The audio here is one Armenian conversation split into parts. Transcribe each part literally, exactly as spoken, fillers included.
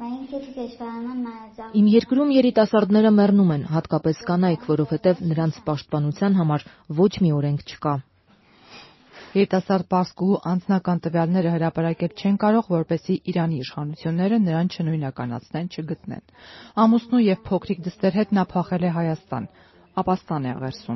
Իմ երկրում երիտասարդները մեռնում են, հատկապես կանայք, որովհետև նրանց պաշտպանության համար ոչ մի օրենք չկա։ Երիտասարդ պարսկուհու անձնական տվյալները հրապարակել չեն կարող, որպեսզի Իրանի իշխանությունները նրան չնույնականացնեն, չգտնեն։ Ամուսնու և փոքրիկ դստեր հետ նա փախել է Հայաստան, ապաստան է աղերսում։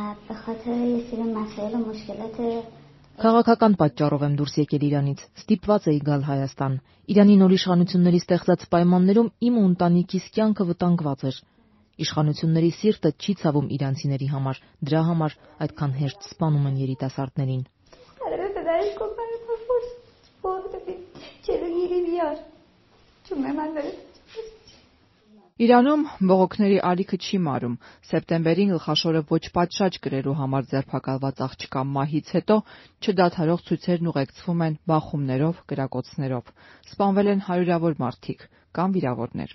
Քաղաքական պատճառով եմ դուրս եկել Իրանից, ստիպված էի գալ Հայաստան։ Իրանի նոր իշխանությունների ստեղծած պայմաններում իմ ու ընտանիքիս կյանքը վտանգված էր։ Իշխանությունների սիրտը չի ցավում իրանցիների համար, դրա համար այդքան հեշտ սպանում են երիտասարդներին։ Իրանում բողոքների ալիքը չի մարում։ Սեպտեմբերին գլխաշորը ոչ պատշաճ կրելու համար ձերբակալված աղջկա մահից հետո չդադարող ցույցերն ուղեկցվում են բախումներով, կրակոցներով։ Սպանվել են հարյուրավոր մարդիկ կամ վիրավորներ։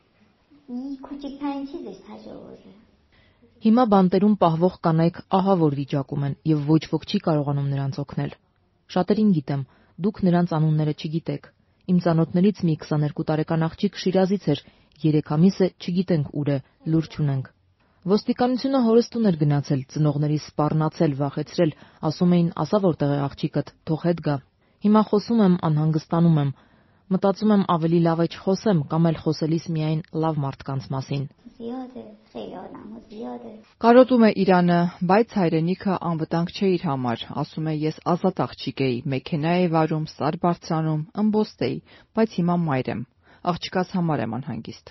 Հիմա բանտերում պահվող կանայք ահավոր վիճակում են եւ ոչ ոք չի կարողանում նրանց օգնել։ Շատերին գիտեմ, դուք նրանց անունները չգիտեք։ Իմ ծանոթներից մի քսաներկու տարեկան աղջիկ Շիրազից էր, երեք ամիս է չգիտենք ուր է, լուր չունենք։ Ոստիկանությունը հորստուն էր գնացել, ծնողներիս սպառնացել, վախեցրել, ասում էին՝ ասա որտեղ է աղջիկդ, թող հետ գա։ Հիմա խոսում եմ, անհանգստանում եմ։ Մտածում եմ ավելի լավ է չխոսեմ կամ էլ խոսելիս միայն լավ մարդկանց մասին։ Կարոտում է Իրանը, բայց հայրենիքը անվտանգ չէ իր համար, ասում է ես ազատ աղջիկ էի, մեքենա էի վարում, սար բարձրանում, ըմբոստ էի, բայց հիմա մայր եմ, աղջկաս համար եմ անհանգիստ։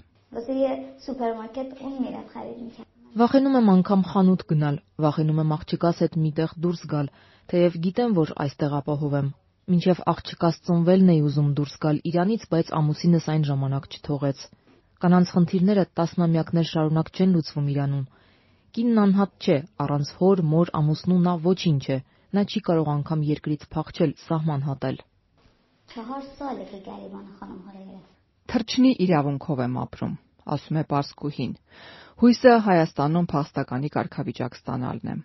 Վախենում եմ անգամ խանութ գնալ, վախենում եմ աղջկաս հետ միտեղ դուրս գալ, թեև գիտեմ, որ այստեղ ապահով եմ։ Մինչև աղջկաս ծնվելն էի ուզում դուրս գալ Իրանից, բայց ամուսինս այն ժամանակ չթողեց։ Կանանց խնդիրները տասնամյակներ շարունակ չեն լուծվում Իրանում։ Կինն անհատ չէ, առանց հոր, մոր, ամուսնու նա ոչինչ է, նա չի կարող անգամ երկրից փախչել, սահման հատել։ Թռչնի իրավունքով եմ ապրում, ասում է պարսկուհին։ Հույսը Հայաստանում փախստականի կարգավիճակ ստանալն է։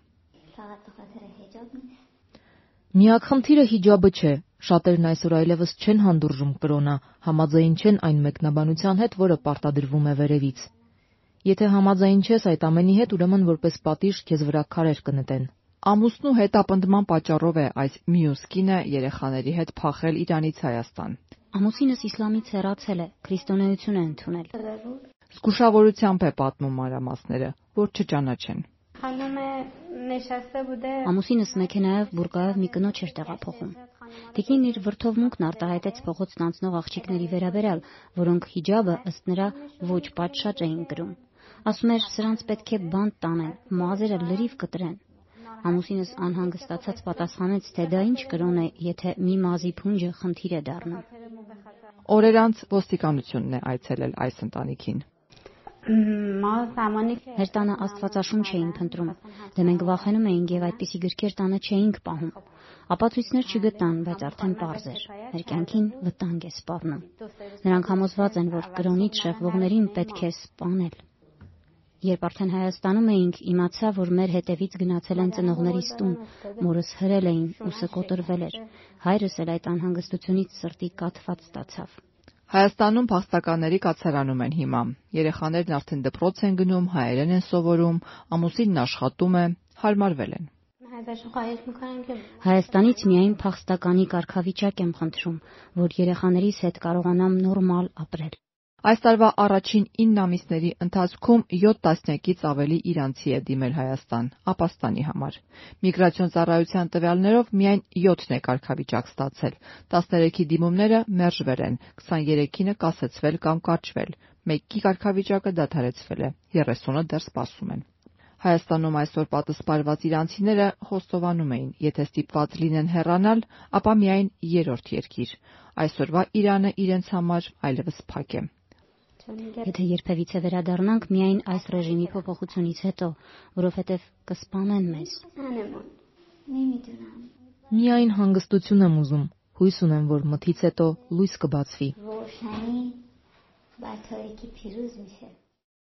Միակ խնդիրը հիջաբը չէ, շատերն այսօր այլևս չեն հանդուրժում կրոնը, համաձայն չեն այն մեկնաբանության հետ, որը պարտադրվում է վերևից։ Եթե համաձայն չես այդ ամենի հետ, ուրեմն որպես պատիժ քեզ վրա քարեր կնետեն։ Ամուսնու հետապնդման պատճառով է այս մյուս կինը երեխաների հետ փախել Իրանից Հայաստան։ Ամուսինս իսլամից հեռացել է, քրիստոնեություն է ընդունել։ Զգուշավորությամբ է պատմում մանրամասները, որ չճանաչեն։ Ամուսինս մեքենայով բուրկայով մի կնոջ էր տեղափոխում։ Տիկինն իր վրդովմունքն արտահայտեց փողոցն անցնող աղջիկների վերաբերյալ, որոնք հիջաբը ըստ նրա ոչ պատշաճ էին կրում։ Ասում էր, սրանց պետք է բանտ տանեն, մազերը լրիվ կտրեն։ Ամուսինս անհանգստացած պատասխանեց, թե դա ինչ կրոն է, եթե մի մազի փունջը խնդիր է դառնում։ Օրեր անց ոստիկանությունն է այցելել այս ընտանիքին։ Մեր տանը աստվածաշունչ էին փնտրում, դե մենք վախենում էինք եւ այդպիսի գրքեր տանը չէինք պահում։ Ապացույցներ չգտան, բայց արդեն պարզ էր։ Մեր կյանքին վտանգ է սպառնում։ Նրանք համոզված են, որ կրոնից շեղվողներին պետք է սպանել։ Երբ արդեն Հայաստանում էինք, իմացա, որ մեր հետևից գնացել են ծնողներիս տուն, մորս հրել էին, ուսը կոտրվել էր։ Հայրս էլ այդ անհանգստությունից սրտի կաթված ստացավ։ Հայաստանում փախստականների կացարանում են հիմա։ Երեխաներն արդեն դպրոց են գնում, հայերեն են սովորում, ամուսինն աշխատում է, հարմարվել են։ Հայաստանից միայն փախստականի կարգավիճակ եմ խնդրում, որ երեխաներիս հետ կարողանամ նորմալ ապրել։ Այս տարվա առաջին ինը ամիսների ընթացքում յոթ տասնյակից ավելի իրանցի է դիմել Հայաստան ապաստանի համար։ Միգրացիոն ծառայության տվյալներով միայն յոթն է կարգավիճակ ստացել, տասներեքի դիմումները մերժվել են, քսաներեքինը կասեցվել կամ կարճվել, մեկի կարգավիճակը դադարեցվել է, երեսունը դեռ սպասում են։ Հայաստանում այսօր պատասպարված իրանցիները խոստովանում էին, եթե ստիպված լինեն հեռանալ, ապա միայն երրորդ երկիր։ Այսօրվա Իրանը իրենց համար այլևս փակ է։ Եթե երբևիցե վերադառնանք միայն այս ռեժիմի փոփոխությունից հետո, որովհետև կսպանեն մեզ։ Միայն հանգստություն եմ ուզում, հույս ունեմ, որ մթից հետո լույս կբացվի։